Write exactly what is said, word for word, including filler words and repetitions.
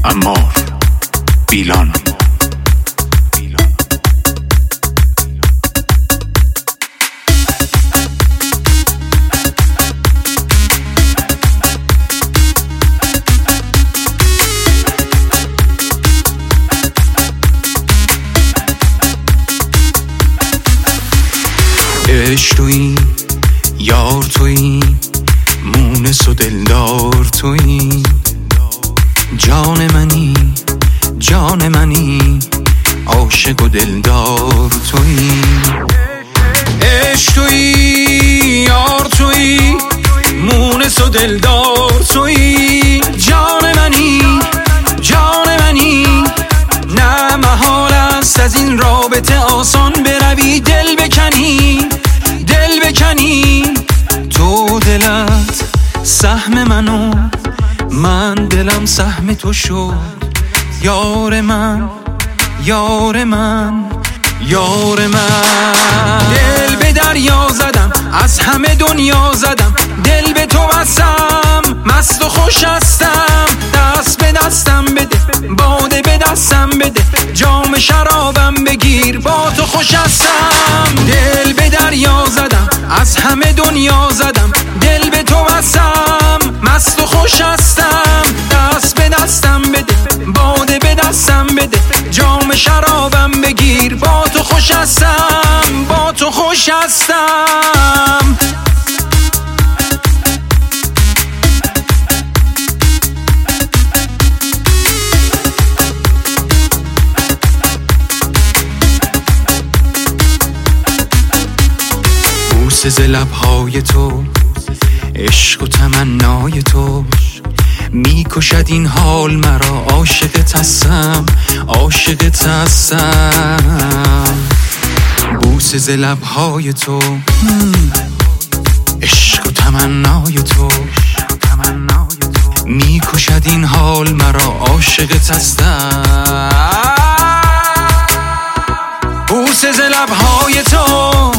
عمار بیلان. عشق تویی، یار تویی، مونس و دلدار تویی، جان منی جان منی، عاشق و دلدار تویی. عشق تویی، یار تویی، مونس و دلدار تویی، جان منی جان منی. نه محال است از این رابطه آسان بروی، دل بکنی دل بکنی. تو دلت سهم منو، من دلم سهم تو شد. یار من یار من یار من. دل به دریا زدم، از همه دنیا زدم، دل به تو بستم، مست و خوش هستم. دست به دستم بده، باده به دستم بده، جام شرابم بگیر، با تو خوش هستم. دل به دریا زدم، از همه دنیا زدم، دل به تو بستم، مست و خوش هستم. دست به دستم بده، باده به دستم بده، جام شرابم بگیر، با تو خوش هستم با تو خوش هستم. بوسه ز لبهای تو، عشق و تمنای تو، میکشد این حال مرا. عاشقت هستم عاشقت هستم. بوسه ز لبهای تو، عشق و تمنای تو، میکشد این حال مرا. عاشقت هستم. بوسه ز لبهای تو،